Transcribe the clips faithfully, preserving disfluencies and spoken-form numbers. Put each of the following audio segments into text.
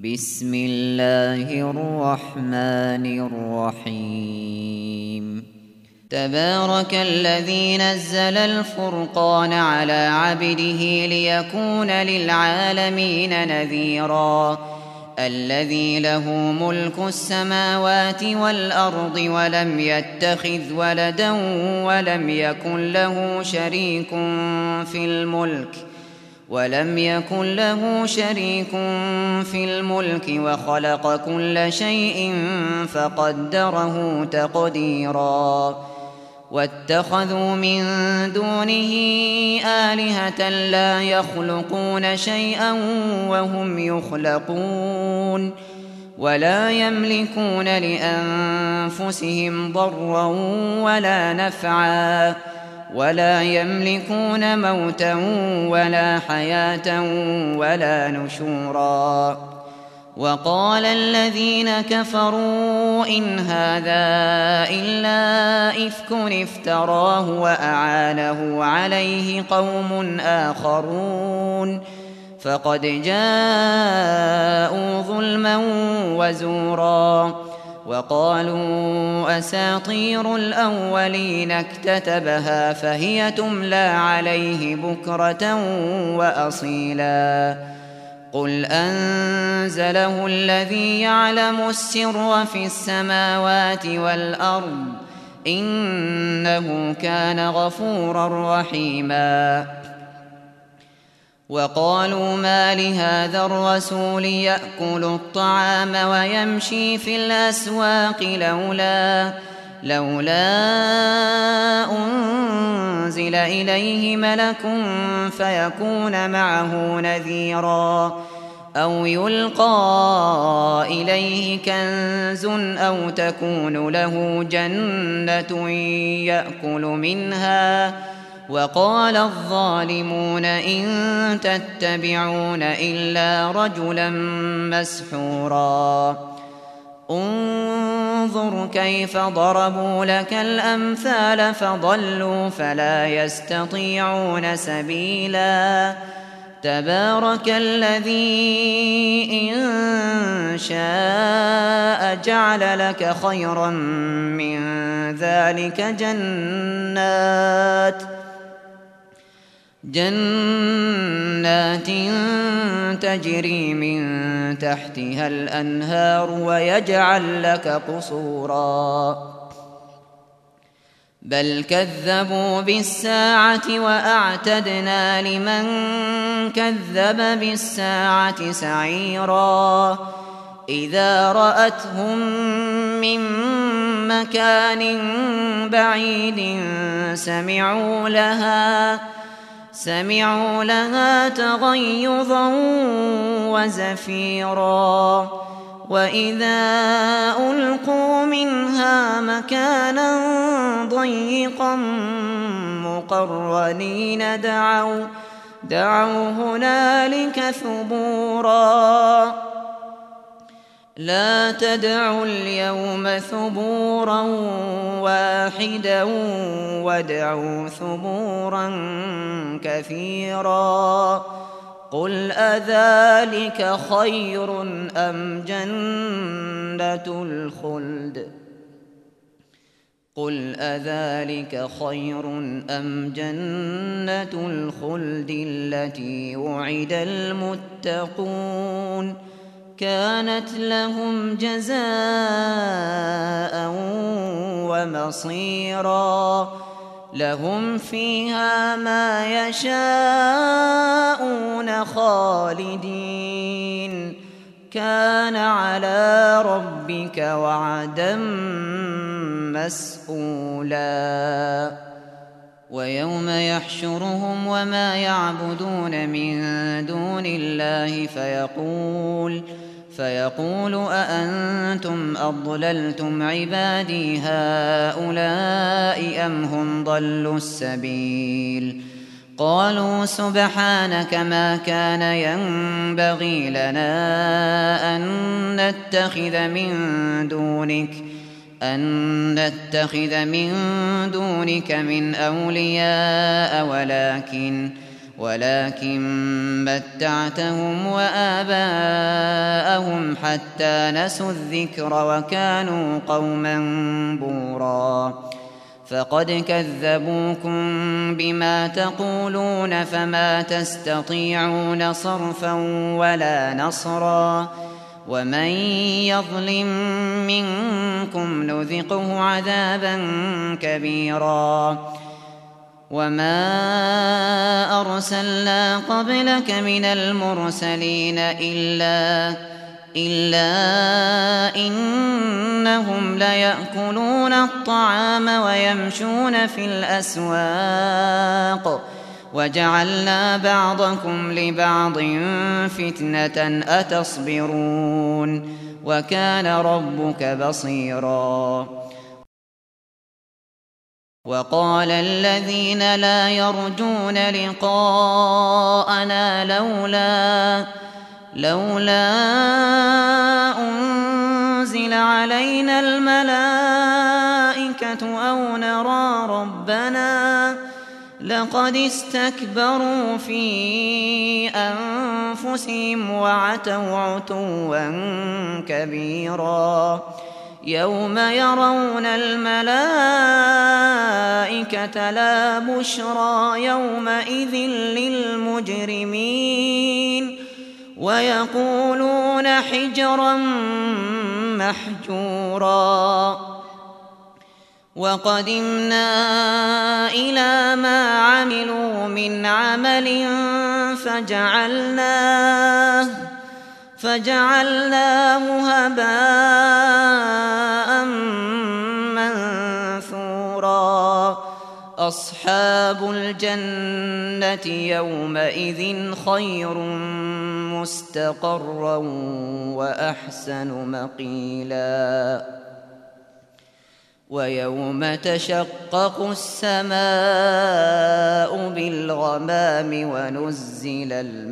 بسم الله الرحمن الرحيم تبارك الذي نزل الفرقان على عبده ليكون للعالمين نذيرا الذي له ملك السماوات والأرض ولم يتخذ ولدا ولم يكن له شريك في الملك ولم يكن له شريك في الملك وخلق كل شيء فقدره تقديرا واتخذوا من دونه آلهة لا يخلقون شيئا وهم يخلقون ولا يملكون لأنفسهم ضرا ولا نفعا ولا يملكون موتا ولا حياة ولا نشورا وقال الذين كفروا إن هذا إلا إفك افتراه وأعانه عليه قوم آخرون فقد جاءوا ظلما وزورا وقالوا أساطير الأولين اكتتبها فهي تملى عليه بكرة وأصيلا قل أنزله الذي يعلم السر في السماوات والأرض إنه كان غفورا رحيما وقالوا ما لهذا الرسول يأكل الطعام ويمشي في الأسواق لولا لولا أنزل إليه ملك فيكون معه نذيرا أو يلقى إليه كنز أو تكون له جنة يأكل منها وقال الظالمون إن تتبعون إلا رجلا مسحورا انظر كيف ضربوا لك الأمثال فضلوا فلا يستطيعون سبيلا تبارك الذي إن شاء جعل لك خيرا من ذلك جنات جنات تجري من تحتها الأنهار ويجعل لك قصورا بل كذبوا بالساعة وأعتدنا لمن كذب بالساعة سعيرا إذا رأتهم من مكان بعيد سمعوا لها سمعوا لها تغيظا وزفيرا وإذا ألقوا منها مكانا ضيقا مقرنين دعوا دعوا هنالك ثبورا لا تدعوا اليوم ثبورا واحدا وادعوا ثبورا كثيرا قل أذلك خير أم جنة الخلد قل أذلك خير أم جنة الخلد التي وعد المتقون كانت لهم جزاء ومصيرا لهم فيها ما يشاءون خالدين كان على ربك وعدا مسئولا ويوم يحشرهم وما يعبدون من دون الله فيقول فيقول أأنتم أضللتم عبادي هؤلاء أم هم ضلوا السبيل قالوا سبحانك ما كان ينبغي لنا أن نتخذ من دونك أن نتخذ من دونك من أولياء ولكن ولكن متعتهم وآباءهم جاءهم حتى نسوا الذكر وكانوا قوما بورا فقد كذبوكم بما تقولون فما تستطيعون صرفا ولا نصرا ومن يظلم منكم نذقه عذابا كبيرا وما أرسلنا قبلك من المرسلين إلا إلا إنهم ليأكلون الطعام ويمشون في الأسواق وجعلنا بعضكم لبعض فتنة أتصبرون وكان ربك بصيرا وقال الذين لا يرجون لقاءنا لولا لولا أنزل علينا الملائكة أو نرى ربنا لقد استكبروا في أنفسهم وعتوا عتوا كبيرا يوم يرون الملائكة لا بشرى يومئذ للمجرمين ويقولون حجرا محجورا وقدمنا إلى ما عملوا من عمل فجعلناه فجعلناه هباء منثورا أصحاب الجنة يومئذ خير مستقرا وأحسن مقيلا ويوم تشقق السماء بالغمام ونزل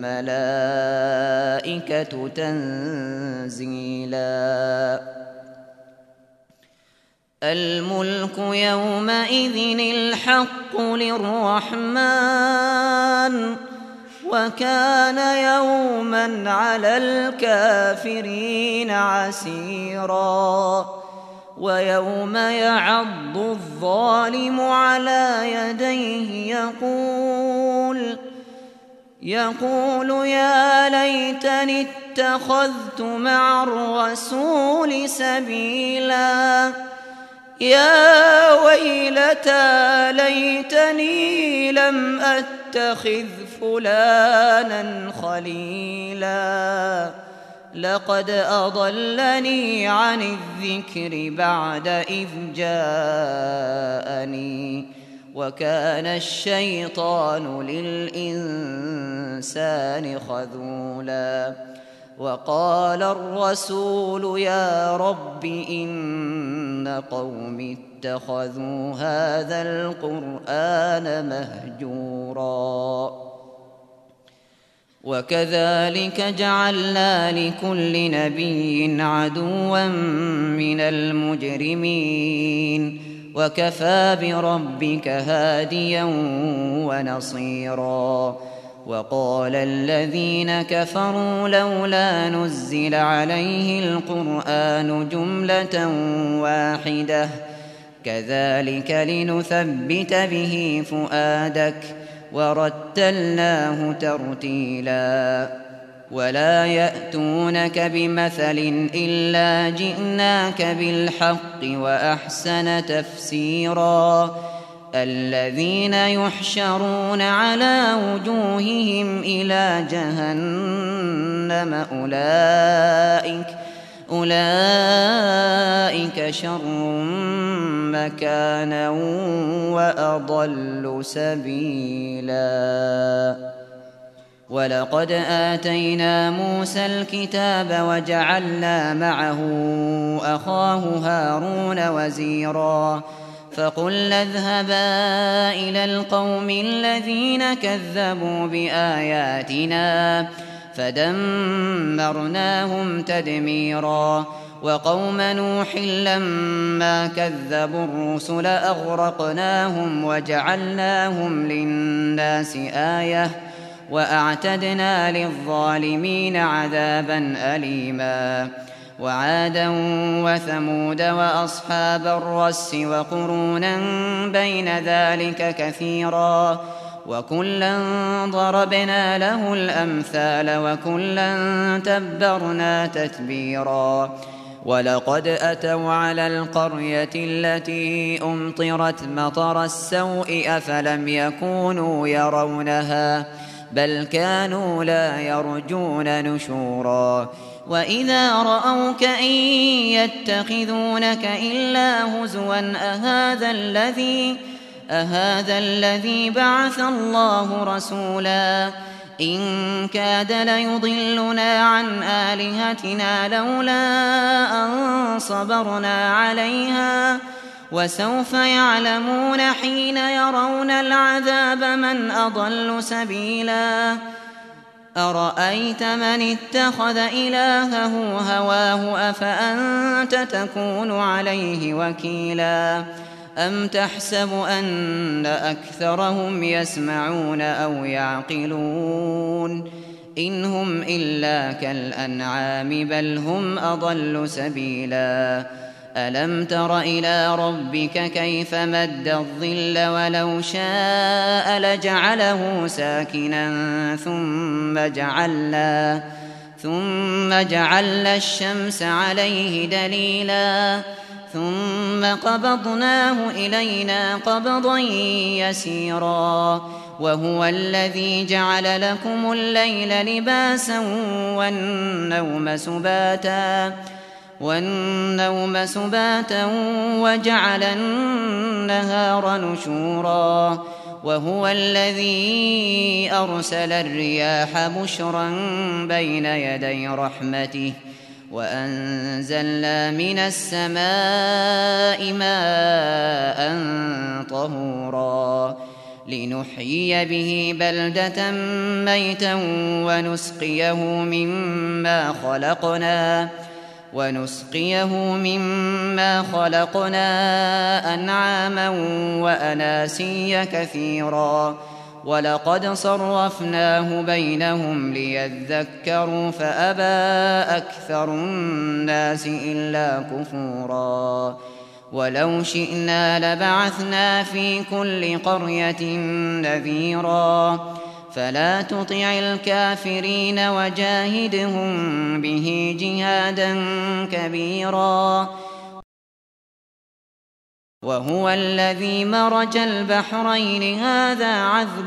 الملائكة تنزيلا الملك يومئذ الحق للرحمن وكان يوما على الكافرين عسيرا ويوم يعض الظالم على يديه يقول يقول يا ليتني اتخذت مع الرسول سبيلا يا ويلتى ليتني لم أتخذ فلانا خليلا لقد أضلني عن الذكر بعد إذ جاءني وكان الشيطان للإنسان خذولا وقال الرسول يا رب إن قومي اتخذوا هذا القرآن مهجورا وكذلك جعلنا لكل نبي عدوا من المجرمين وكفى بربك هاديا ونصيرا وقال الذين كفروا لولا نزل عليه القرآن جملة واحدة كذلك لنثبت به فؤادك ورتلناه ترتيلا ولا يأتونك بمثل إلا جئناك بالحق وأحسن تفسيرا الذين يحشرون على وجوههم إلى جهنم أولئك أولئك شر مكانا وأضل سبيلا ولقد آتينا موسى الكتاب وجعلنا معه أخاه هارون وزيرا فقلنا اذهبا إلى القوم الذين كذبوا بآياتنا فدمرناهم تدميرا وقوم نوح لما كذبوا الرسل أغرقناهم وجعلناهم للناس آية وأعتدنا للظالمين عذابا أليما وعادا وثمود وأصحاب الرس وقرونا بين ذلك كثيرا وكلا ضربنا له الأمثال وكلا تبرنا تتبيرا ولقد أتوا على القرية التي أمطرت مطر السوء أفلم يكونوا يرونها بل كانوا لا يرجون نشورا وإذا رأوك إن يتخذونك إلا هزوا أهذا الذي أهذا الذي بعث الله رسولا إن كاد ليضلنا عن آلهتنا لولا أن صبرنا عليها وسوف يعلمون حين يرون العذاب من أضل سبيلا أرأيت من اتخذ إلهه هواه أفأنت تكون عليه وكيلا أم تحسب أن أكثرهم يسمعون أو يعقلون إن هم إلا كالأنعام بل هم أضل سبيلا ألم تر إلى ربك كيف مد الظل ولو شاء لجعله ساكنا ثم جعلنا ثم جعلنا الشمس عليه دليلا ثم قبضناه إلينا قبضا يسيرا وهو الذي جعل لكم الليل لباسا والنوم سباتا والنوم سباتا وجعل النهار نشورا وهو الذي أرسل الرياح بشرا بين يدي رحمته وأنزلنا من السماء ماء طهورا لنحيي به بلدة ميتا ونسقيه مما خلقنا ونسقيه مما خلقنا أنعاما وأناسيا كثيرا ولقد صرفناه بينهم ليذكروا فأبى أكثر الناس إلا كفورا ولو شئنا لبعثنا في كل قرية نذيرا فلا تطع الكافرين وجاهدهم به جهادا كبيرا وهو الذي مرج البحرين هذا عذب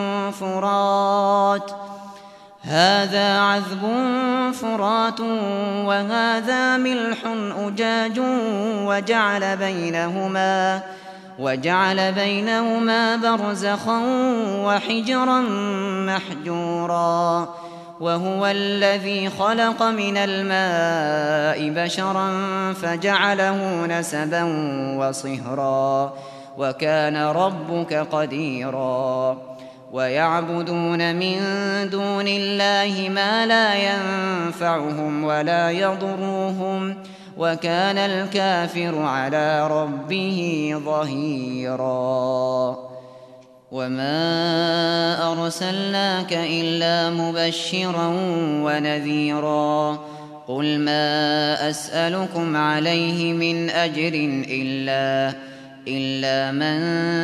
فرات هذا عذب فرات وهذا ملح أجاج وجعل بينهما وجعل بينهما برزخا وحجرا محجورا وهو الذي خلق من الماء بشرا فجعله نسبا وصهرا وكان ربك قديرا ويعبدون من دون الله ما لا ينفعهم ولا يضرهم وكان الكافر على ربه ظهيرا وما أرسلناك إلا مبشرا ونذيرا قل ما أسألكم عليه من أجر إلا إلا من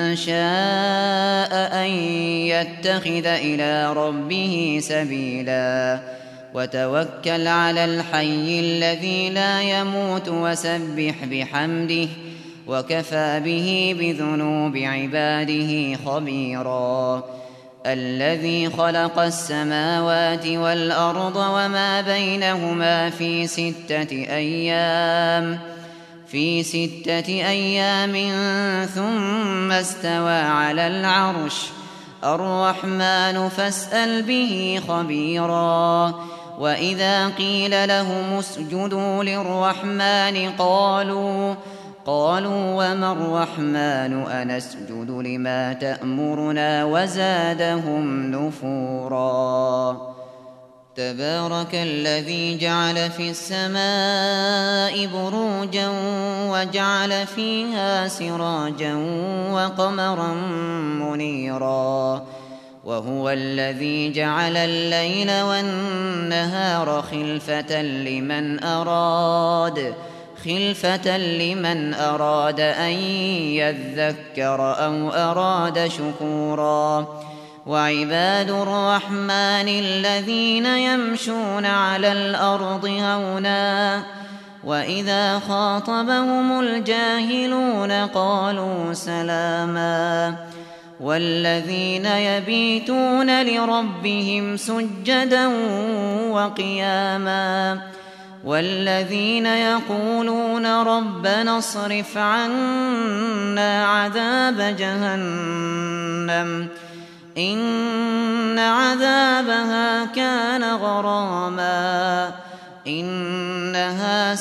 شاء أن يتخذ إلى ربه سبيلا وتوكل على الحي الذي لا يموت وسبح بحمده وكفى به بذنوب عباده خبيرا الذي خلق السماوات والأرض وما بينهما في ستة أيام في ستة أيام ثم استوى على العرش الرحمن فاسأل به خبيرا وإذا قيل لهم اسجدوا للرحمن قالوا قالوا وما الرحمن أنسجد لما تأمرنا وزادهم نفورا تبارك الذي جعل في السماء بروجا وجعل فيها سراجا وقمرا منيرا وهو الذي جعل الليل والنهار خلفة لمن أراد خلفة لمن أراد أن يذكر أو أراد شكورا وعباد الرحمن الذين يمشون على الأرض هونا وإذا خاطبهم الجاهلون قالوا سلاما والذين يبيتون لربهم سجدا وقياما والذين يقولون ربنا اصرف عنا عذاب جهنم إن عذابها كان غراما إنها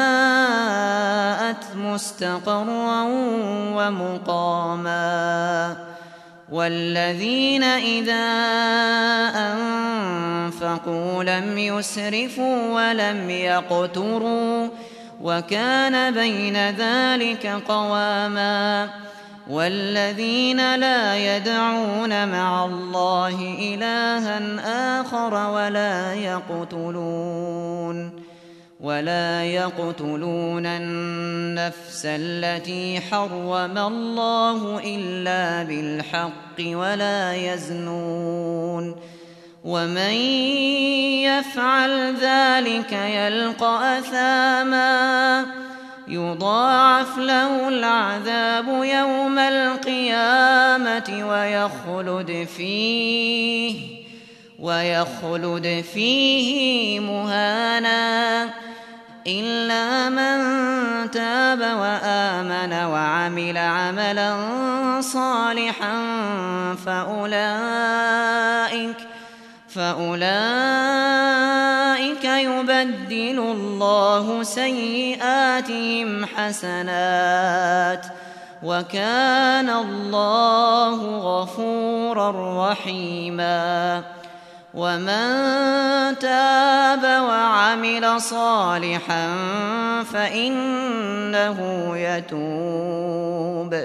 ساءت مستقرا ومقاما والذين إذا أنفقوا لم يسرفوا ولم يقتروا وكان بين ذلك قواما والذين لا يدعون مع الله إلها آخر ولا يقتلون ولا يقتلون النفس التي حرم الله إلا بالحق ولا يزنون ومن يفعل ذلك يلقى أثاما يضاعف له العذاب يوم القيامة ويخلد فيه ويخلد فيه مهانا إلا من تاب وآمن وعمل عملا صالحا فأولئك فأولئك يبدل الله سيئاتهم حسنات وكان الله غفورا رحيما ومن تاب وعمل صالحا فإنه يتوب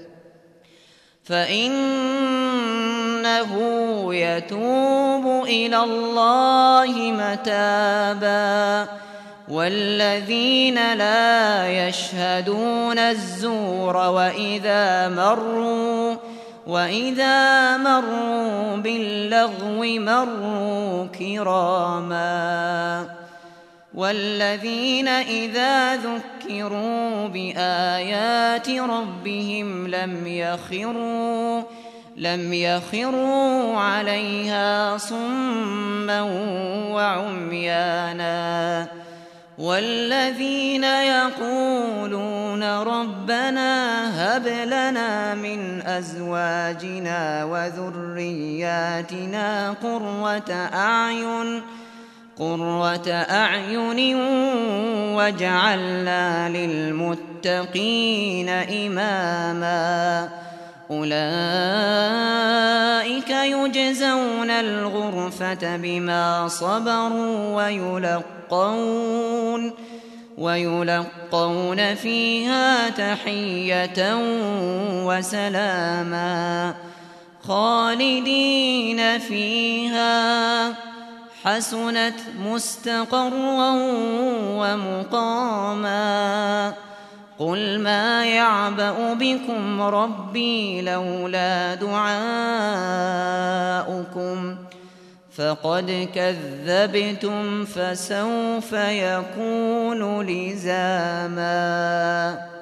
فإنه يتوب إلى الله متابا والذين لا يشهدون الزور وإذا مروا وإذا مروا باللغو مروا كراما والذين إذا ذكروا بآيات ربهم لم يخروا لم يخروا عليها صما وعميانا والذين يقولون ربنا هب لنا من أزواجنا وذرياتنا قرة أعين قرة أعين واجعلنا للمتقين إماما أولئك يجزون الغرفة بما صبروا ويلقون ويلقون فيها تحية وسلاما خالدين فيها حسنت مستقرا ومقاما قل ما يعبأ بكم ربي لولا دعاؤكم فقد كذبتم فسوف يكون لزاما.